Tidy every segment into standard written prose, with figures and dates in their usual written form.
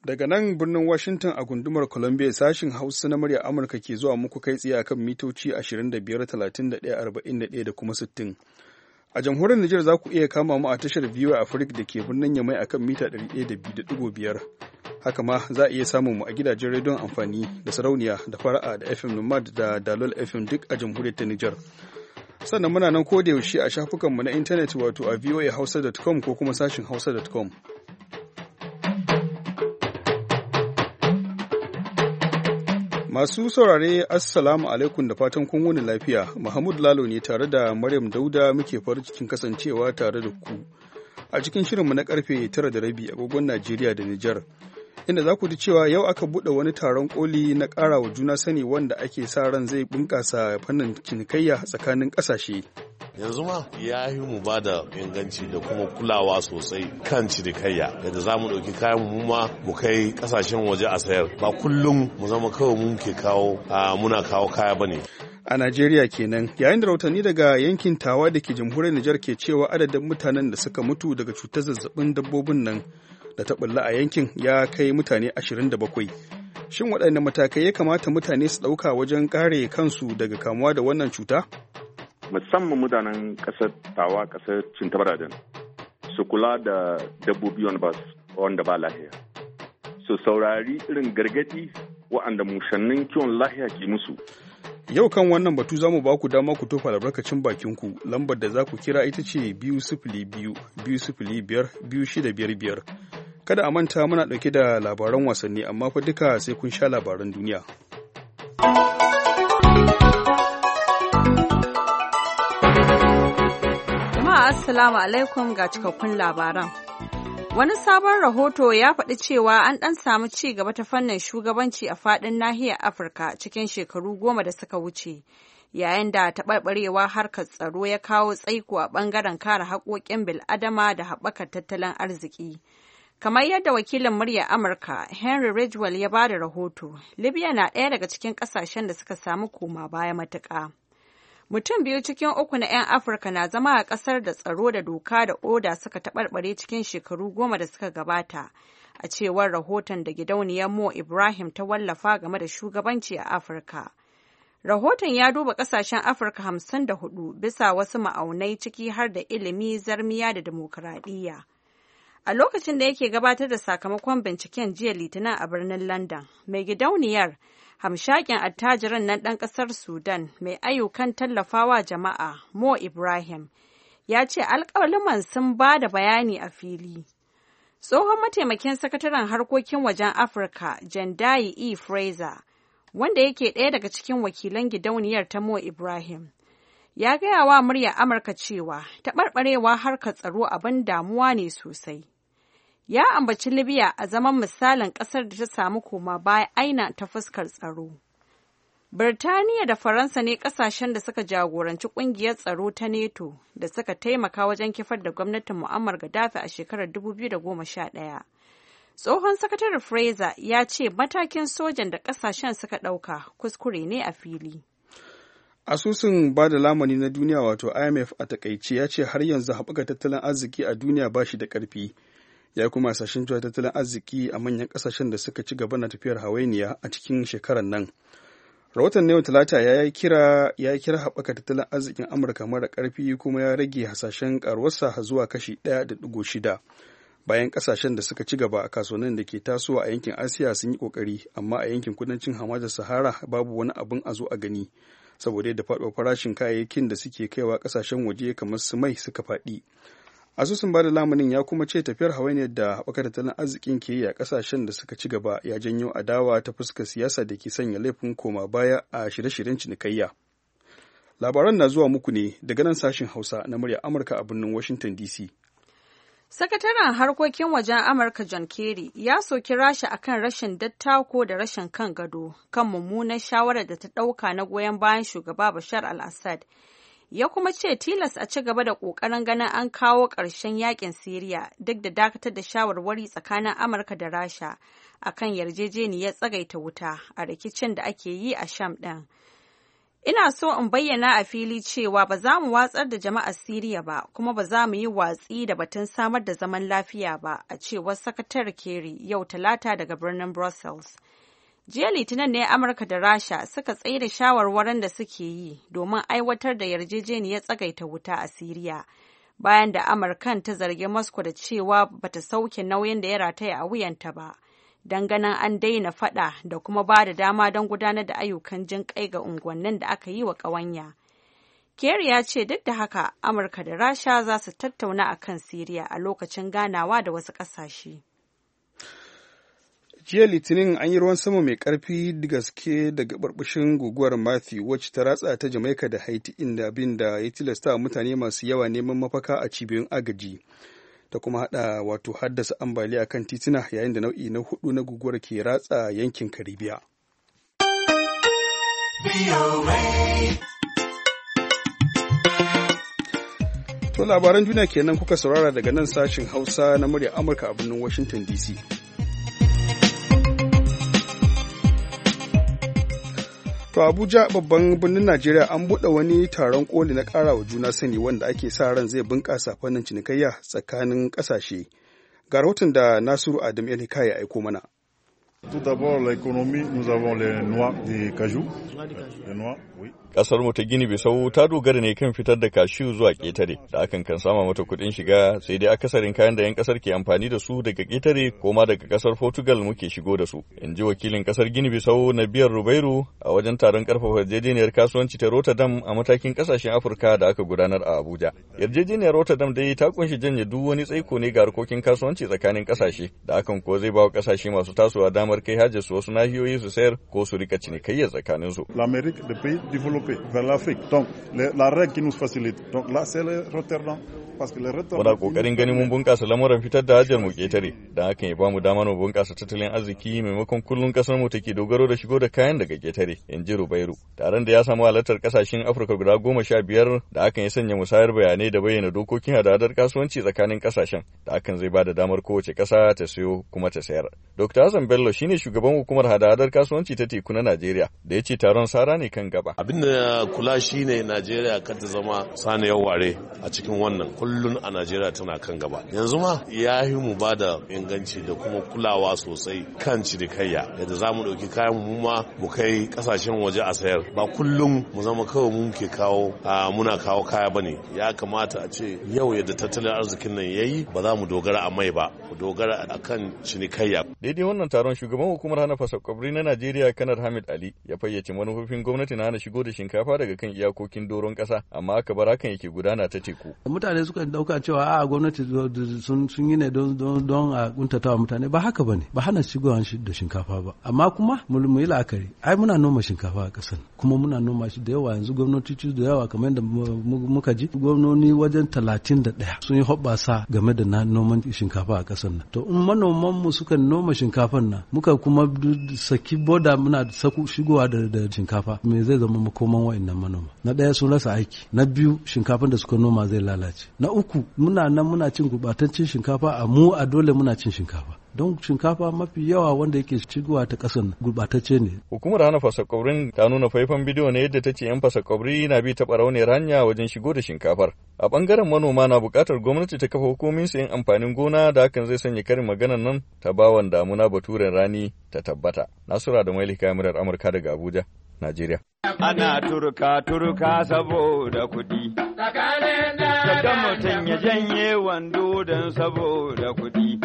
Daga nan birnin Washington a gundumar Columbia sashin Hausa na murya Amurka ke zuwa muku kai tsaye akan mitoci 25, 31, 41 da kuma 60. A jamhuriyar Nijar za ku iya kama mu a tashar VOA Africa da ke birnin Yamai akan mita 102.5. Haka ma za a iya samun mu a gidajen rediyon amfani da sarauniya da fara'a da FM Nomad da Dalol FM duk a jamhuriyar ta Nijar. Sannan muna nan koda yaushe a shafukanmu na intanet wato a voahausa.com ko kuma sashin hausa.com. Masu saurare Assalamu alaikum da fatan kun wuni lafiya. Mahmud Lalo ne tare da Maryam Dauda muke farin cikin kasancewa tare da ku a cikin shirinmu na karfe 9:30 agogon Najeriya da Nijar. Inda za ku ji cewa yau aka buɗe wani taron koli na ƙara wa juna sani wanda ake sa ran zai bunƙasa fannin cinikayya tsakanin ƙasashe. Yanzu ma ya yi mu ba da inganci da kuma kulawa sosai kan cinikayya yadda za mu ɗauki kayan mu ma mu kai ƙasashen waje a sayar ba kullum mu zama kawai mu ke kawo muna kawo kaya bane. A Najeriya kenan yayin da rahotanni daga yankin Tawa da ke jamhuriyar Nijar ke cewa adadin mutanen da suka mutu daga cutar zazzabin dabbobin nan da ta bulla a yankin ya kai mutane 27. Shin waɗanne matakai ya kamata mutane su ɗauka wajen kare kansu daga kamuwa da wannan cuta? Musamman mutanen ƙasar Tawa, ƙasar Cintabaradan, su kula da dabbobi wanda ba lahiya. Su saurari irin gargaɗi waɗanda mushannin kiwon lahiya ke musu. Yau kan wannan batu za mu ba ku dama ku tofa albarkacin bakinku. Lambar da za ku kira ita ce 202-205-2655. Kada a manta muna ɗauke da labaran wasanni amma fa duka sai kun sha labaran duniya. Assalamu alaikum ga cikakkun labaran. Wani sabon rahoto ya faɗi cewa an ɗan samu ci gaba ta fannin shugabanci a faɗin nahiyar Afirka cikin shekaru 10 da suka wuce, yayin da taɓarɓarewa harkar tsaro ya kawo tsaiko a ɓangaren kare haƙoƙin bil'adama da haɓakar tattalin arziki. Kamar yadda wakilin muryar Amurka Henry Ridgwell ya ba da rahoto, Libya na ɗaya daga cikin ƙasashen da suka samu koma baya matuƙa. Mutum 2 cikin 3 na 'yan Afirka na zama a ƙasar da tsaro da doka da oda suka taɓarɓare cikin shekaru 10 da suka gabata, a cewar rahoton da gidauniyar Mo Ibrahim ta wallafa game da shugabanci a Afirka. Rahoton ya duba ƙasashen Afirka 54 bisa wasu ma'aunai ciki har da ilimi, zarmiya da dimokuraɗiyya. A lokacin da yake gabatar da sakamakon binciken jiya Litinin a birnin London, mai gidauniyar hamshakin attajirin nan ɗan ƙasar Sudan mai ayyukan tallafawa jama'a Mo Ibrahim ya ce alƙaluman sun ba da bayani a fili. Tsohon mataimakin sakataren harkokin wajen Afirka Jandayi E. Fraser, wanda yake ɗaya daga cikin wakilan gidauniyar ta Mo Ibrahim, ya gaya wa muryar Amurka cewa taɓarɓarewa harkar tsaro abin damuwa ne sosai. Ya ambaci Libya a zaman misalin ƙasar da ta samu koma baya aina ta fuskar tsaro. Birtaniya da Faransa ne ƙasashen da suka jagoranci ƙungiyar tsaro ta NATO da suka taimaka wajen kifar da gwamnatin Muammar Gaddafi a shekarar 2011. Tsohon sakataren Fraser ya ce matakin sojan da ƙasashen suka ɗauka kuskure ne a fili. Asusun ba da lamani na duniya wato IMF a takaice ya ce har yanzu haɓaka tattalin arziki a duniya ba shi da ƙarfi. Ya kuma hasashen cewa tattalin arziki a manyan ƙasashen da suka ci gaba na tafiyar hawainiya a cikin shekarar nan. Rahoton na yau Talata ya kira haɓaka tattalin arzikin Amurka mara ƙarfi kuma ya rage hasashen ƙaruwarsa zuwa kashi 1.6. Bayan ƙasashen da suka ci gaba a kasuwannin da ke tasowa a yankin Asiya sun yi ƙoƙari, amma a yankin kudancin hamadar Sahara babu wani abin a zo a gani. Saboda yadda faɗuwar farashin kayayyakin da suke kaiwa ƙasashen waje kamar su mai suka faɗi. Asusun bada lamunin ya kuma ce tafiyar hawainiyar da haɓakar tattalin arzikin ke yi a ƙasashen da suka ci gaba ya janyo adawa ta fuskar siyasa da ke sanya laifin koma baya a shirye-shiryen cinikayya. Labaran na zuwa muku ne daga nan sashen Hausa na murya Amurka a birnin Washington DC. Sakataren harkokin wajen Amurka John Kerry ya soki Rasha akan rashin dattako da rashin kan gado kan mummunar shawarar da ta ɗauka na goyon bayan shugaba Bashar al-Assad. Ya kuma ce tilas a ci gaba da ƙoƙarin ganin an kawo ƙarshen yakin Siriya duk da dakatar da shawarwari tsakanin Amurka da Rasha akan yarjejeniyar tsagaita wuta a rikicin da ake yi a Sham ɗin. Ina so in bayyana a fili cewa ba za mu watsar da jama'ar Siriya ba, kuma ba za mu yi watsi da batun samar da zaman lafiya ba, a cewar Sakatare Kerry yau Talata daga birnin Brussels. Jiya Litinin ne Amurka da Rasha suka tsaida shawarwarin da suke yi domin aiwatar da yarjejeniyar tsagaita wuta a Siriya, bayan da Amurkan ta zargi Moscow da cewa bata sauke nauyin da ya rataya a wuyanta ba. Ganin an daina fada da kuma ba da dama don gudanar da ayyukan jin kai ga unguwannin da aka yi wa ƙawanya. Kerry ya ce duk da haka Amurka da Rasha za su tattauna a kan Siriya a lokacin ganawa da wasu ƙasashe. Jiya Litinin an yi ruwan sama mai ƙarfi da gaske daga barbushin guguwar Matthew wacce ta ratsa ta Jamaica da Haiti, inda abin da ya tilasta mutane masu yawa neman mafaka a cibiyoyin agaji. Ta kuma haddasa ambaliya kan tituna yayin da nau'i na 4 na guguwar ke ratsa yankin Karibiya. To labaran duniya kenan kuka saurara daga nan sashin Hausa na murya Amurka a birnin Washington DC. To Abuja babban birnin Najeriya an buɗe wani taron koli na ƙara wa juna sani wanda ake sa ran zai bunƙasa fannin cinikayya tsakanin ƙasashe. Ga rahoton da Nasiru Adam El Hikaya ya aiko mana. Tout d'abord l'économie, nous avons les noix de cajou. Les noix, oui. Kasar mu ta Gini Bisau ta dogara ne kan fitar da kashu zuwa ƙetare, da hakan kan sama mata kuɗin shiga, sai dai akasarin kayan da 'yan kasar ke amfani da su daga ƙetare ko ma daga kasar Portugal muke shigo da su. In ji wakilin kasar Gini Bisau na biyar Rubairu a wajen taron karfafa yarjejeniyar kasuwanci ta Rotterdam a matakin kasashen Afirka da aka gudanar a Abuja. Yarjejeniyar Rotterdam dai ta kunshi janye duk wani tsaiko ne ga harkokin kasuwanci tsakanin kasashe, da hakan ko zai ba wa kasashe masu tasowa damar kai hajjar su wasu nahiyoyi su sayar ko su rika cinikayya tsakanin su. L'Amérique des pays développés vers l'Afrique. Donc la règle qui nous facilite. Donc là c'est le Rotterdam. Muna kokarin ganin mun bunkasa lamuran fitar da hajar mu ketare, don hakan ya bamu damar mu bunkasa tattalin arziki maimakon kullun kasar mu take dogaro da shigo da kayan daga ketare, in ji Rubairu. Taron da ya samu halartar kasashen Afirka guda 15 da hakan ya sanya musayar bayanai da bayyana dokokin hadadar kasuwanci tsakanin kasashen, da hakan zai bada damar kowace kasa ta sayo kuma ta sayar. Dr. Hassan Bello shine shugaban hukumar hadadar kasuwanci ta teku na Najeriya, da ya ce taron sara ne kan gaba. Abin da kula shine Najeriya kar ta zama saniyar ware a cikin wannan. Kullun a Najeriya tana kan gaba. Yanzu ma ya yi mu ba da inganci da kuma kulawa sosai kan cinikayya, yadda za mu ɗauki kayan mu ma mu kai ƙasashen waje a sayar. Ba kullum mu zama kawai mu ke kawo muna kawo kaya bane. Ya kamata a ce yau yadda tattalin arzikin nan yayi ba za mu dogara a mai ba, mu dogara akan cinikayya. Daidai wannan taron shugaban hukumar hana fasakwabri na Najeriya Kanar Hamid Ali ya fayyace manufofin gwamnati na hana shigo da shinkafa daga kan iyakokin doron ƙasa, amma aka bar hakan yake gudana ta teku. Mutane suka dauka cewa a gwamnati sun yi ne don a kuntatawa mutane, ba haka bane, ba hana shigowa da shinkafa ba, amma kuma mu yi la'akari, ai muna noma shinkafa a ƙasar, kuma muna noma shi da yawa. Yanzu gwamnatoci da yawa kamar yadda muka ji, gwamnoni wajen 31 sun yi hoɓɓasa game da noman shinkafa a ƙasar nan. To in manoman mu suka noma shinkafan nan, muka kuma saki boda muna shigowa da shinkafa, me zai zama makoman wa'annan manoma? Na ɗaya sun rasa aiki, na biyu shinkafan da suka noma zai lalace, na uku muna cin gubataccen shinkafa, a dole muna cin shinkafa. Don shinkafa mafi yawa wanda yake shigowa ta ƙasar gurɓatacce ne. Hukumar hana fasakwabrin ta nuna faifan bidiyo ne yadda ta ce 'yan fasakwabri na bi ta ɓarauniyar hanya wajen shigo da shinkafar. A ɓangaren manoma na buƙatar gwamnati ta kafa hukumomin sayen amfanin gona, da hakan zai sanya karin maganar nan ta bawan damuna baturen rani ta tabbata. Nasura da Maili kamarar Amurka daga Abuja, Najeriya. Ana turka saboda kuɗi. Daga mutum ya janye wando don saboda kuɗi.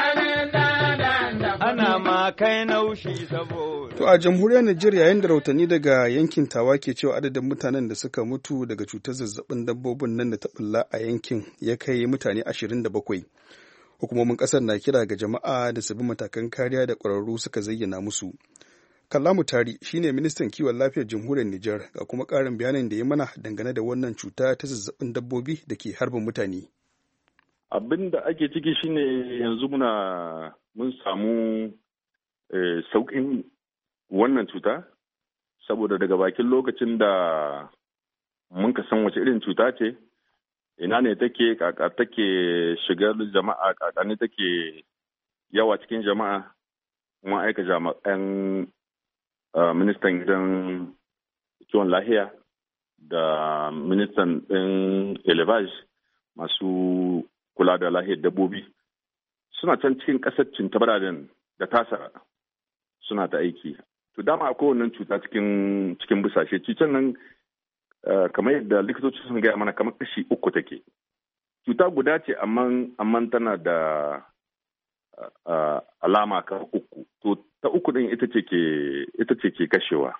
Ana ma kai naushi saboda. To a jamhuriyar Najeriya, yayin da rahotanni daga yankin Tawa ke cewa adadin mutanen da suka mutu daga cutar zazzabin dabbobin nan da ta bulla a yankin ya kai mutane 27. Hukumomin ƙasar na kira ga jama'a da su bi matakan kariya da ƙwararru suka zayyana musu. Kallamu Tari shine ministan kiwon lafiyar jamhuriyar Nijar, ga kuma ƙarin bayanin da ya mana dangane da wannan cuta ta zazzabin dabbobi da ke harbin mutane. Abin da ake ciki shine yanzu mun samu sauƙin wannan cuta, saboda daga bakin lokacin da mun ka san wace irin cuta ce, ina ne take, kaka take shigar jama'a, kaka ne take yawa cikin jama'a, kuma aika jami'an ministan gidan kiwon lahiya da ministan ɗin elevage masu kula da lahiyar dabbobi suna can cikin ƙasar Cintabaradan da Tasara suna ta aiki. To dama akwai wannan cuta cikin busashe. Cutar nan kamar yadda likitoci sun gaya mana kamar kashi 3 take. Cuta guda ce amma tana da alama kan 3. To ta 3 din ita ce ke kashewa.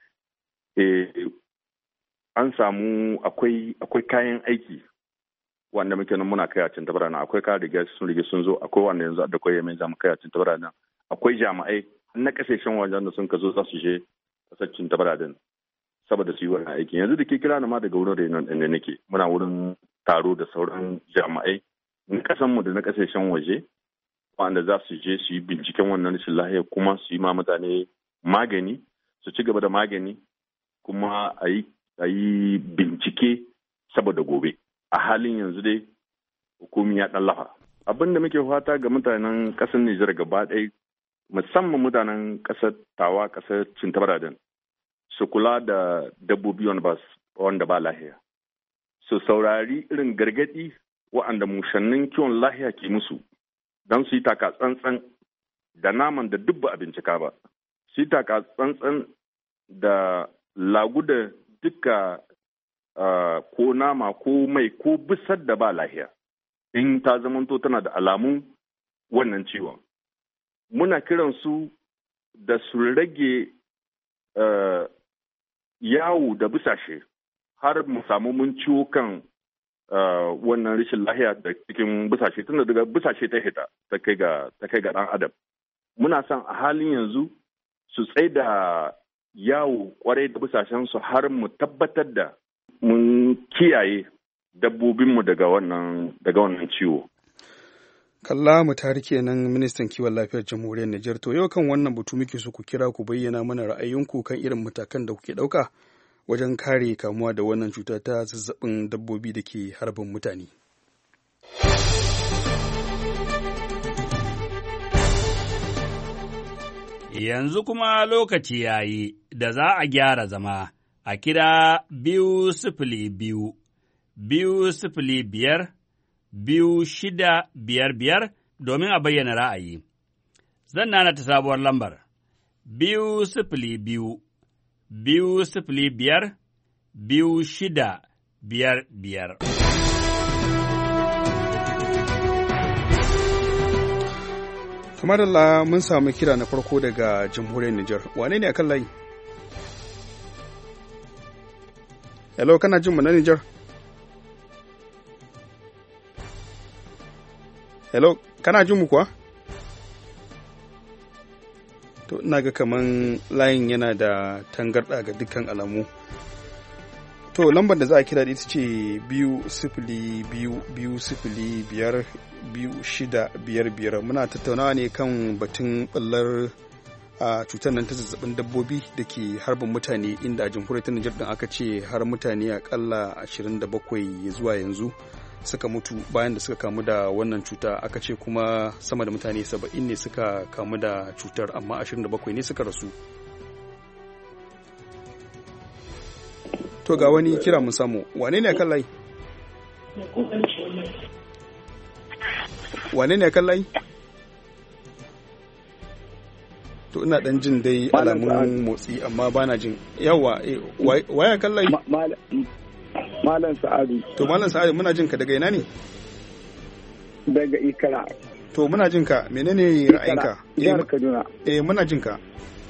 An samu akwai kayan aiki wanda muke nan muna kai a Cintabaradan. Akwai kayan riga sun zo, akwai wanda yanzu da koyi mai zamu kai a Cintabaradan. Akwai jami'ai na kasashen wajen da sun ka zo za su je kasar Cintabaradan saboda su yi wannan aikin. Yanzu da ke kira na ma daga wurin renon ɗin da nake muna wurin taro da sauran jami'ai na kasanmu da na kasashen waje wanda za su je su yi binciken wannan rashin lahiya kuma su yi ma mutane magani su ci gaba da magani kuma a yi bincike saboda gobe. A halin yanzu dai hukumi ya ɗan lafa. Abin da muke fata ga mutanen ƙasar Nijar gaba ɗaya musamman mutanen ƙasar Tawa, ƙasar Cintabaradan su kula da dabbobi wanda ba lahiya. Su saurari irin gargaɗi wa'anda mushannin kiwon lahiya ke musu don su yi taka tsantsan da naman da duk ba a bincika ba. Su yi taka tsantsan da lagu da duka ko nama ko mai ko bisar da ba lahiya in ta zamanto tana da alamun wannan ciwon. Muna kiran su da su rage yawo da bisashe har mu samu mun ciwo kan wannan rashin lahiya da cikin bisashe tunda daga bisashe ta hita ta kai ga ɗan adam. Muna son a halin yanzu su tsaida yawo kwarai da bisashen su har mu tabbatar da mun kiyaye dabbobinmu daga wannan ciwo. Kalla mu tari kenan ministan kiwon lafiyar jamhuriyar Nijar. To yau kan wannan batu muke so ku kira ku bayyana mana ra'ayinku kan irin matakan da kuke ɗauka wajen kare kamuwa da wannan cuta ta zazzabin dabbobi da ke harbin mutane. Yanzu kuma lokaci ya yi da za a gyara zama a kira 202 205 2655 domin a bayyana ra'ayi. Zan nana ta sabuwar lambar 202 205 2655. Kamar Allah mun samu kira na farko daga jamhuriyar Nijar. Wane ne akan layi? Hello, kana jin mu na Nijar? Hello, kana jin mu kuwa? To ina ga kaman layin yana da tangarɗa ga dukkan alamu. To lambar da za a kira ita ce 202-205-2655. Muna tattaunawa ne kan batun ɓallar a cutar nan ta zazzabin dabbobi da ke harbin mutane, inda a jamhuriyar ta Nijar din aka ce har mutane akalla 27 zuwa yanzu suka mutu bayan da suka kamu da wannan cuta. Aka ce kuma sama da mutane 70 ne suka kamu da cutar, amma 27 ne suka rasu. To ga wani kira mun samu. Wane ne kan layi? Wane ne kan layi? To ina dan jin dai alamun motsi amma bana jin. Yawa, waya kan layi? Malam Sa'adu. To Malam Sa'adu, muna jin ka daga ina ne? Daga Ikara. To muna jin ka, menene ra'ayinka? Jihar Kaduna. Muna jin ka.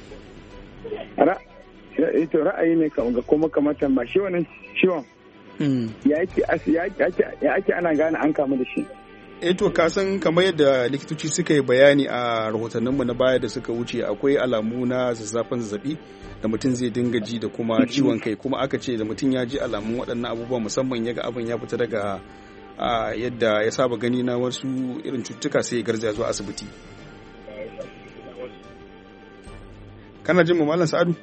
Ito ra'ayi ne ga kuma kamar tamba shi wannan ciwon. Ya ake ana gane an kamu da shi. To ka san kamar yadda likitoci suka yi bayani a rahotanninmu na baya da suka wuce, akwai alamu na zazzafin zazzabi da mutum zai dinga ji da kuma ciwon kai, kuma aka ce da mutum ya ji alamun waɗannan abubuwa, musamman ya ga abin ya fita daga yadda ya saba gani na wasu irin cututtuka, sai ya garzaya zuwa asibiti. Kana jin mu Malam Sa'adu?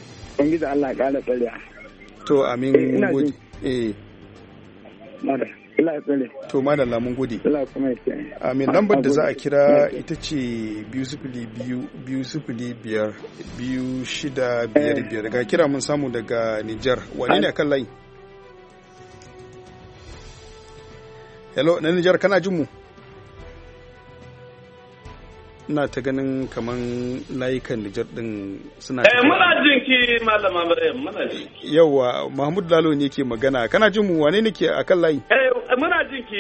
Ubangiji Allah ya ƙara tsariya. To amin. Allah ya tsare. To madalla mun gode. Allah kuma ya kiyaye. Amin. Lambar da za a kira ita ce 202-205-2655. Ga kira mun samu daga Nijar. Wane ne akan layi? Hello, na Nijar kana jin mu? Ina ta ganin kaman layukan Nijar din suna muna jin ki malama Maryam, muna jin ki. Yawwa, Mahmud Lalo ne ke magana. Kana jin mu? Wane ne ke akan layi? Muna jin ki.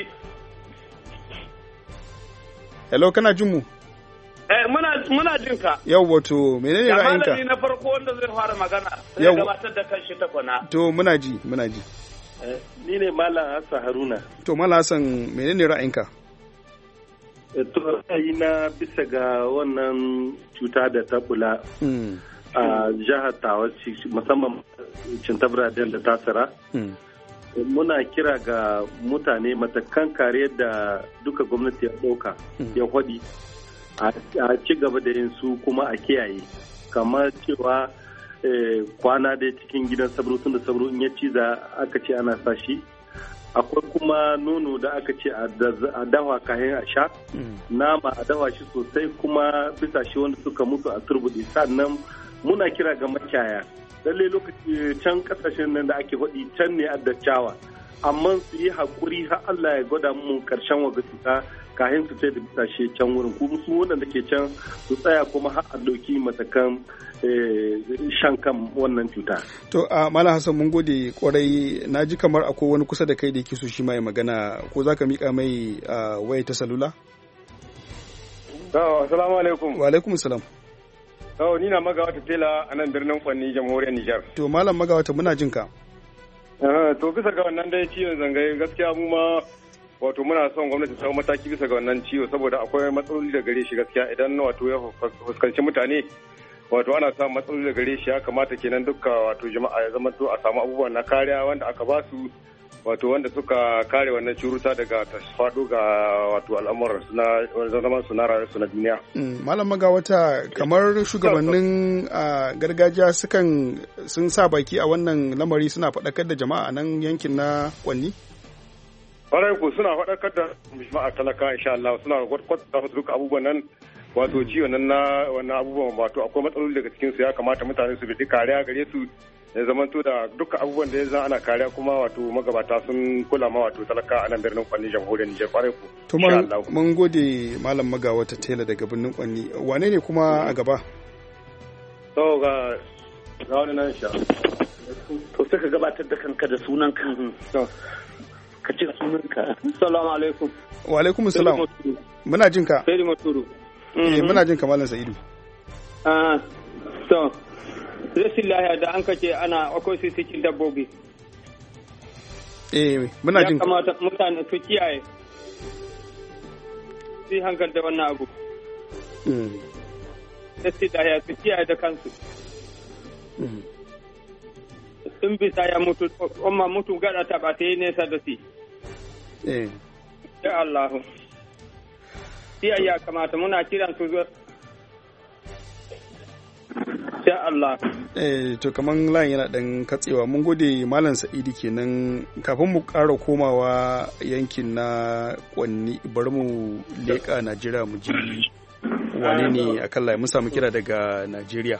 Hello, kana jin mu? Muna jin ka. Yawwa, to menene ra'ayinka? Malami na farko wanda zai fara magana sai gabatar da kanshi ta kwana. To muna ji. Ni ne Malam Hassan Haruna. To Malam Hassan, menene ra'ayinka? To ra'ayi na bisa ga wannan cuta da ta bula a jihar Tawa musamman Cintabra da Tasara. Muna kira ga mutane matakan kariyar da duka gwamnati ya ɗauka ya hwaɗi a ci gaba da yin su kuma a kiyaye kamar cewa kwana dai cikin gidan sabro tun da sabro in ya ciza aka ce ana sa shi akwai kuma nono da aka ce a dawa kayan a sha nama a dawa shi sosai kuma bisa shi wanda suka mutu a turbuɗe sannan muna kira ga makiyaya lalle lokaci can kasashen nan da ake faɗi can ne a dattawa amma su yi haƙuri har Allah ya gwada mu karshen waga cuta kayan su sai da bisashe can wurin kuma su waɗanda ke can su tsaya kuma har a ɗauki matakan shan kan wannan cuta. To a Malam Hassan mun gode kwarai, na ji kamar akwai wani kusa da kai da yake so shi ma ya magana, ko za ka miƙa mai waya ta salula? Assalamu alaikum. Wa alaikum salam. Ni na Magawata Tela a nan birnin Kwanni, jamhuriyar Nijar. To Malam Magawata muna jin ka. To bisa ga wannan dai ciwon zangaye gaskiya mu ma wato muna son gwamnati ta mataki bisa ga wannan ciwo saboda akwai matsaloli da gare shi gaskiya idan wato ya fuskanci mutane wato ana samun matsaloli da gare shi ya kamata kenan dukka wato jama'a ya zama to a samu abubuwan na kariya wanda aka ba su wato wanda suka kare wannan curuta daga ta faɗo ga wato al'amuran su na zaman su na rayuwar su na duniya. Malam Magawata, kamar shugabannin gargajiya sun sa baki a wannan lamari suna faɗakar da jama'a nan yankin na Kwanni? Ƙwarai ko suna faɗakar da jama'a talaka insha Allah suna kwatanta musu duka abubuwan nan wato ciwon nan na wannan abubuwan wato akwai matsaloli daga cikin su ya kamata mutane su bi kariya gare su ya zamanto da duka abubuwan da ya zan ana kariya kuma wato magabata sun kula ma wato talaka a nan birnin Kwanni jamhuriyar Nijar kwarai ku. To mun gode Malam Magawata Tela daga birnin Kwanni. Wane ne kuma a gaba? To ga wani nan sha. To sai ka gabatar da kanka da sunan kan. Ka ce sunanka. Assalamu alaikum. Wa alaikum assalam. Muna jin ka. Sai Maturu. Muna jin ka Malam Sa'idu. To rashin lahiya da an kace ana akwai su cikin dabbobi. Muna jin. Ya kamata mutane su kiyaye. Su hankali da wannan abu. Rashin lahiya su kiyaye da kansu. In bisa ya mutu, umma mutu gada ta ba ta yi nesa da shi. Ya Allah. Siya ya kamata muna kiran su zuwa. Ya Allah. To kaman layin yana dan katsewa, mun gode Malam Sa'idu kenan. Kafin mu ƙara komawa yankin na Kwanni, bari mu leƙa Najeriya mu ji wane ne akan layi. Mun samu kira daga Najeriya.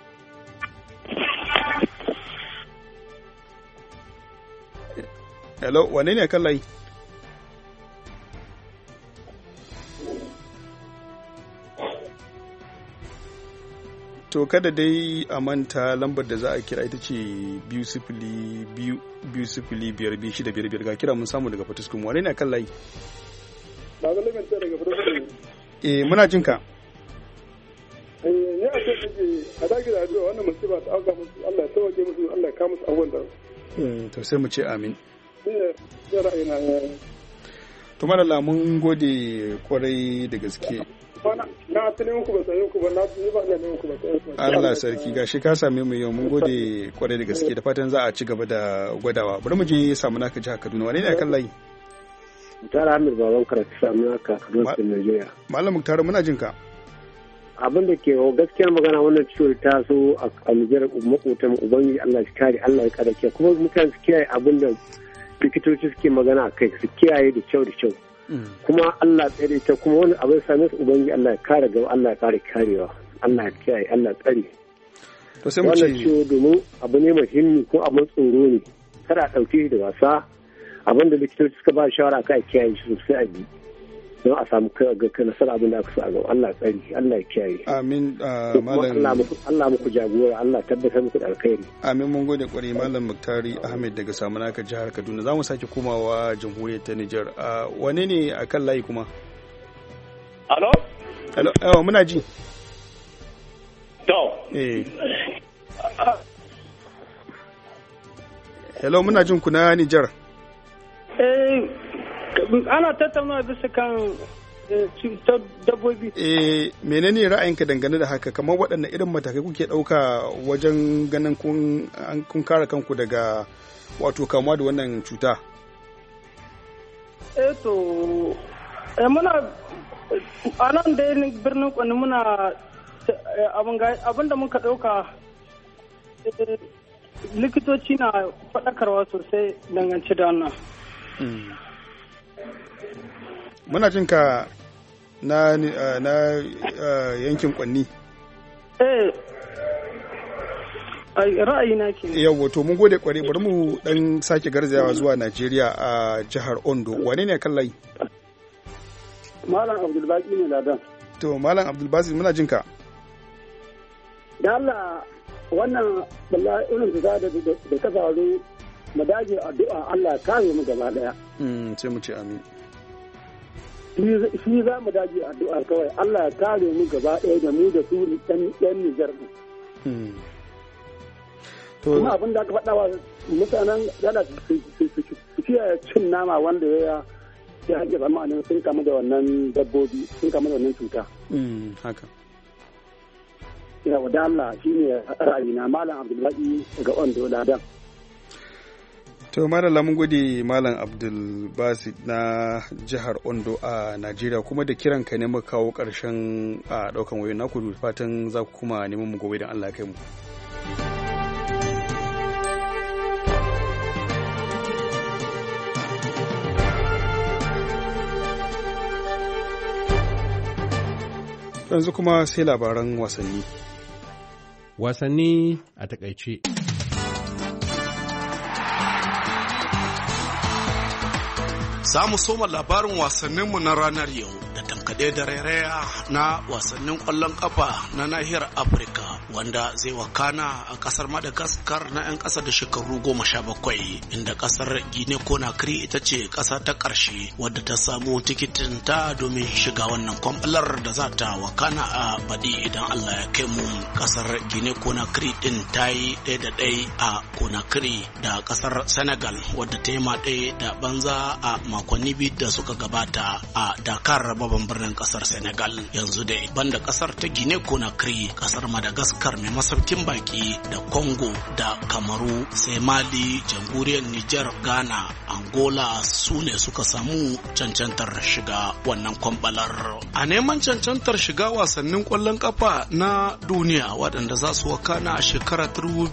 Hello, wane ne akan layi? To kada dai a manta lambar da za a kira ita ce 2-0-2-5-2-6-5 ga kira mun samu daga Fatiskun. Wane ne akan layi? Ba ga lamanta daga Fatiskun. Muna jin ka. Ne a ce a dage da addu'a wannan musiba ta auka musu, Allah ya sauke musu, Allah ya kawo musu abubuwan da. To sai mu ce amin. To malala mun gode kwarai da gaske. Na tunin ku ba sai ku ba, na tunin ba na ku ba sai. Allah sarki gashi ka same mu yau, mun gode kwarai da gaske, da fatan za a ci gaba da gwadawa. Bari mu je samu naka jihar Kaduna. Wane ne akan layi? Muktar Ahmed baban karatu samu naka Kaduna Nigeria. Malam Muktar muna jin ka. Abin da ke gaskiyar magana wannan ciwo ta so a Nijar makotan ubangiji Allah shi kare, Allah ya karake kuma mutane su kiyaye abin da likitoci suke magana a kai su kiyaye da kyau da kyau. Kuma Allah tsare ta kuma wani abin same su ubangi Allah ya kare gaba Allah ya kare karewa Allah ya kiyaye Allah ya tsare. To sai mu ce wannan ciwo domin abu ne muhimmi ko abin tsoro ne kada a ɗauke shi da wasa abin da likitoci suka ba shawara kai kiyaye shi sosai a bi don a samu ga nasara abin da aka sa a gaba Allah ya tsare Allah ya kiyaye. Amin malam Allah muku jagora Allah tabbatar muku da alkhairi. Amin mun gode kwarai malam Muktari Ahmed daga Samunaka jihar Kaduna. Za mu sake komawa jamhuriyar ta Nijar. Wane ne akan layi kuma? Alo? Alo, muna ji. To. Hello, muna jin ku na Nijar. Ana tattauna bisa kan cutar dabbobi. Menene ra'ayinka dangane da haka? Kamar waɗanne irin matakai kuke ɗauka wajen ganin kun kare kanku daga wato kamuwa da wannan cuta? Muna a nan da birnin Kwani muna abin da muka ɗauka likitoci na faɗakarwa sosai dangance da wannan. Muna jin ka na yankin Kwanni. Ra'ayina ke. Yawwa, to mun gode kware, bari mu dan sake garzayawa zuwa Najeriya a jihar Ondo. Wane ne kan layi? Malam Abdulbaki ne Ladan. To Malam Abdulbasi muna jin ka. Da Allah wannan wallahi irin da ta faru mu dage addu'a Allah kare mu gaba daya. Sai mu ce amin. Shi za mu dage addu'a kawai Allah ya kare mu gaba daya da mu da su ɗan Nijar. Kuma abin da aka faɗa wa mutanen yana su kiyaye cin nama wanda ya haƙe zamanin sun kama da wannan dabbobi sun kama da wannan cuta. Haka. Yawa da Allah shi ne ra'ayina Malam Abdulbaki daga Ondo Ladan. To Malam mun gode Malam Abdulbasi na jihar Ondo a Najeriya kuma da kiran ka ne muka kawo ƙarshen a ɗaukan wayoyin naku da fatan za ku kuma neman mu gobe don Allah kai mu. Yanzu kuma sai labaran wasanni. Wasanni a takaice. Za mu soma labarin wasanninmu na ranar yau da tankaɗe da rairaya na wasannin ƙwallon ƙafa na nahiyar Afirka wanda zai wakana a ƙasar Madagascar na 'yan ƙasa da shekaru 17 inda ƙasar Guinea Conakry ita ce ƙasa ta ƙarshe wadda ta samu tikitin ta domin shiga wannan kwamfalar da za ta wakana a baɗi idan Allah ya kai mu. Ƙasar Guinea Conakry ɗin ta yi 1-1 a Conakry da ƙasar Senegal wadda ta yi ma 1 da banza a makonni biyu da suka gabata a Dakar babban birnin kasar Senegal. Yanzu da banda kasar ta Guinea Conakry, kasar Madagascar mai masaukin baki da Congo da Kamaru sai Mali, jamhuriyar Niger, Ghana, Angola su ne suka samu cancantar shiga wannan kwambalar. A neman cancantar shiga wasannin kwallon kafa na duniya waɗanda za su wakana a shekarar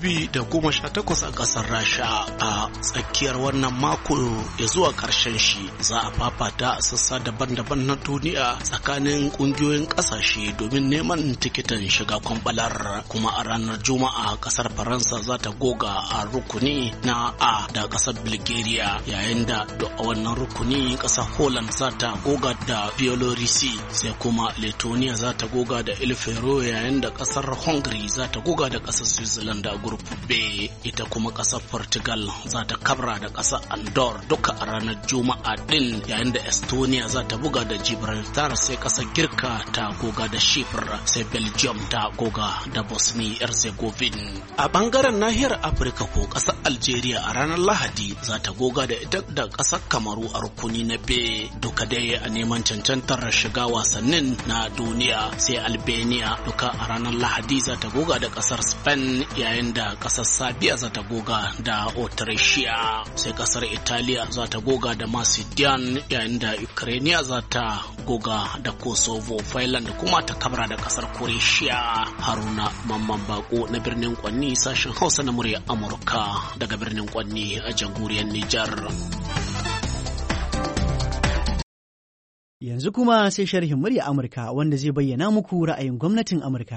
2018 a kasar Rasha a tsakiyar wannan mako ya zuwa ƙarshen shi za a fafata a sassa daban-daban na duniya tsakanin kungiyoyin kasashe domin neman tikitin shiga kwambalar. Kuma a ranar Juma'a kasar Faransa za ta goga a rukuni na A da kasar Bulgaria, yayin da a wannan rukuni kasar Holland za ta goga da Bielorusi, sai kuma Lithuania za ta goga da El Fero, yayin da kasar Hungary za ta goga da kasar Switzerland a group B. Ita kuma kasar Portugal za ta kabra da kasar Andorra duka a ranar Juma'a din, yayin da Estonia za ta buga da Gibraltar, sai kasar Girka ta goga da Chypre, sai Belgium ta goga da Bosnia Herzegovina. A bangaren nahiyar Afirka ko kasar Algeria a ranar Lahadi za ta goga da ita da kasar Kamaru a rukuni na B, duka dai a neman cancantar shiga wasannin na duniya. Sai Albania duka a ranar Lahadi za ta goga da kasar Spain, yayin da kasar Serbia za ta goga da Autricia, sai kasar Italiya za ta goga da Macedon, yayin da Ukraine za ta goga da Kosovo, Finland kuma ta kabra da kasar Croatia. Haruna Mamman Bako na birnin Kwanni, sashen Hausa na murya Amurka daga birnin Kwanni a jamhuriyar Nijar. Yanzu kuma sai sharhin murya Amurka wanda zai bayyana muku ra'ayin gwamnatin Amurka.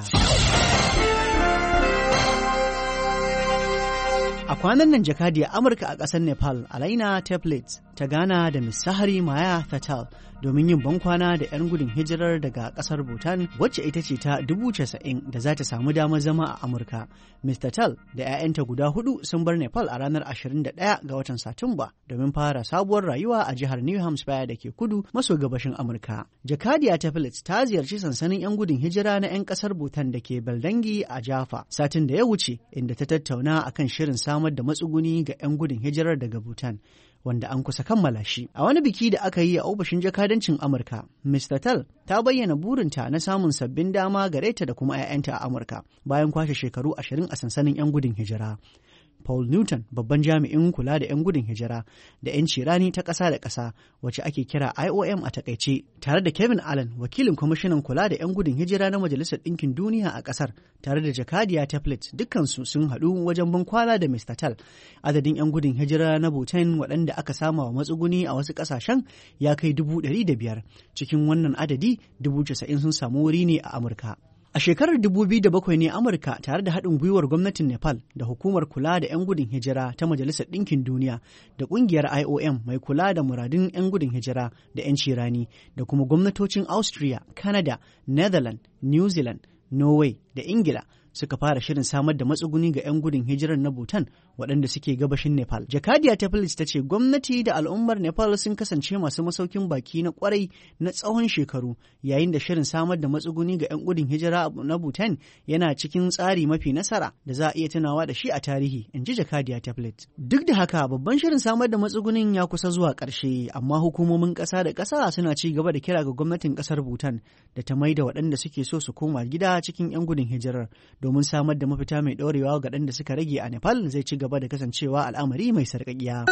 A kwanan nan jakadiyar Amurka a ƙasar Nepal, Alaina Teplitz, ta gana da Ms. Sahari Maya Fatal domin yin bankwana da 'yan gudun hijirar daga ƙasar Bhutan wacce ita ce ta 90,000 da za ta samu damar zama a Amurka. Ms. Fatal da 'ya'yanta guda 4 sun bar Nepal a ranar 21 ga watan Satumba domin fara sabuwar rayuwa a jihar New Hampshire da ke kudu maso gabashin Amurka. Jakadiya Teplitz ta ziyarci sansanin 'yan gudun hijira na 'yan ƙasar Bhutan da ke Beldangi a Jaffa satin da ya wuce, inda ta tattauna akan shirin samar da matsuguni ga 'yan gudun hijirar daga Bhutan, wanda an kusa kammala shi. A wani biki da aka yi a ofishin jakadancin Amurka, Ms. Fatal ta bayyana burinta na samun sabbin dama gare ta da kuma 'ya'yanta a Amurka bayan kwashe shekaru 20 a sansanin 'yan gudun hijira. Paul Newton, babban jami'in kula da 'yan gudun hijira da 'yanci rani ta ƙasa da ƙasa wacce ake kira IOM a takaice, tare da Kevin Allen, wakilin kwamishinan kula da 'yan gudun hijira na Majalisar Ɗinkin Duniya a ƙasar, tare da jakadiya Teplitz, dukkansu sun haɗu wajen bankwana da Mr. Tal. Adadin 'yan gudun hijira na Bhutan waɗanda aka sama wa matsuguni a wasu ƙasashen ya kai 500,000. Cikin wannan adadi, 90,000 sun samu wuri ne a Amurka. A shekarar 2007 ne Amurka tare da haɗin gwiwar gwamnatin Nepal da hukumar kula da 'yan gudun hijira ta Majalisar Ɗinkin Duniya da ƙungiyar IOM mai kula da muradun 'yan gudun hijira da 'yanci rani da kuma gwamnatocin Austria, Canada, Netherlands, New Zealand, Norway da Ingila suka fara shirin samar da matsuguni ga 'yan gudun hijirar na Bhutan waɗanda suke gabashin Nepal. Jakadiya Teplitz ta ce gwamnati da al'ummar Nepal sun kasance masu masaukin baki na kwarai na tsawon shekaru, yayin da shirin samar da matsuguni ga 'yan gudun hijira na Bhutan yana cikin tsari mafi nasara da za a iya tunawa da shi a tarihi, in ji Jakadiya Teplitz. Duk da haka, babban shirin samar da matsugunin ya kusa zuwa ƙarshe, amma hukumomin ƙasa da ƙasa suna ci gaba da kira ga gwamnatin ƙasar Bhutan da ta maida waɗanda suke so su koma gida cikin 'yan gudun hijirar domin samar da mafita mai ɗorewa ga waɗanda suka rage a Nepal zai ci gaba da kasancewa al'amari mai sarƙaƙiya.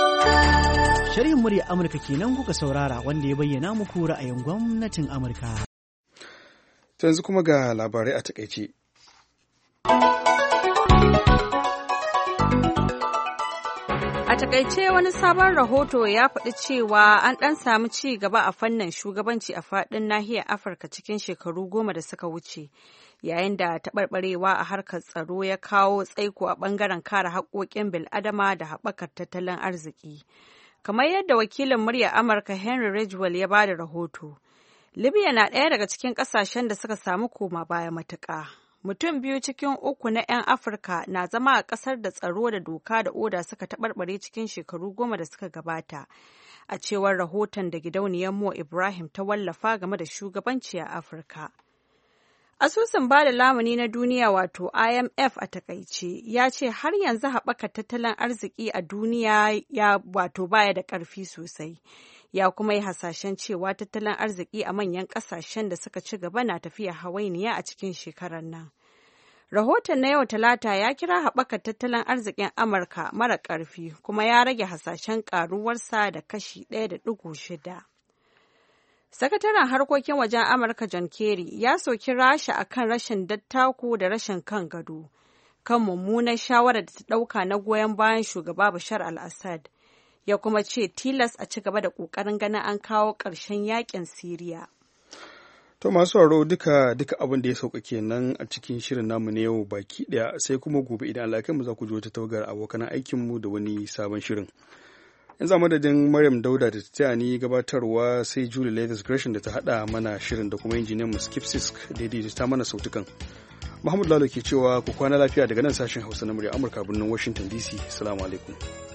Sharhin murya Amurka kenan kuka saurara wanda ya bayyana muku ra'ayin gwamnatin Amurka. Yanzu kuma ga labarai a takaice. A takaice wani sabon rahoto ya faɗi cewa an ɗan samu ci gaba a fannin shugabanci a faɗin nahiyar Afirka cikin shekaru 10 da suka wuce, yayin da taɓarɓarewa a harkar tsaro ya kawo tsaiko a ɓangaren kare haƙoƙin bil'adama da haɓakar tattalin arziki. Kamar yadda wakilin muryar Amurka Henry Ridgewell ya ba da rahoto, Libya na ɗaya daga cikin ƙasashen da suka samu koma baya matuƙa. Mutum 2 cikin 3 na 'yan Afirka na zama a ƙasar da tsaro da doka da oda suka taɓarɓare cikin shekaru 10 da suka gabata, a cewar rahoton da gidauniyar Mo Ibrahim ta wallafa game da shugabanci a Afirka. Asusun ba da lamuni na duniya wato IMF a takaice ya ce har yanzu haɓakar tattalin arziki a duniya ya wato baya da ƙarfi sosai. Ya kuma yi hasashen cewa tattalin arziki a manyan ƙasashen da suka ci gaba na tafiya hawainiya a cikin shekarar nan. Rahoton na yau Talata ya kira haɓakar tattalin arzikin Amurka mara ƙarfi kuma ya rage hasashen ƙaruwarsa da kashi 1.6. Sakataren harkokin wajen Amurka John Kerry ya soki Rasha akan rashin dattako da rashin kan gado kan mummunar shawarar da ta ɗauka na goyon bayan shugaba Bashar al-Assad. Ya kuma ce tilas a ci gaba da ƙoƙarin ganin an kawo ƙarshen yakin Siriya. To masu sauraro duka abin da ya sauka kenan a cikin shirin namu na yau baki ɗaya, sai kuma gobe idan Allah ya mu za ku ji wata tawagar abokan aikinmu da wani sabon shirin. Yanzu a madadin Maryam Dauda da ta taya ni gabatarwa, sai Julie Leathers Gresham da ta haɗa mana shirin da kuma injiniyan mu Skip Sisk da ta mana sautukan. Mahmud Lalo ke cewa ku kwana lafiya daga nan sashen Hausa na murya Amurka birnin Washington DC. Assalamu alaikum.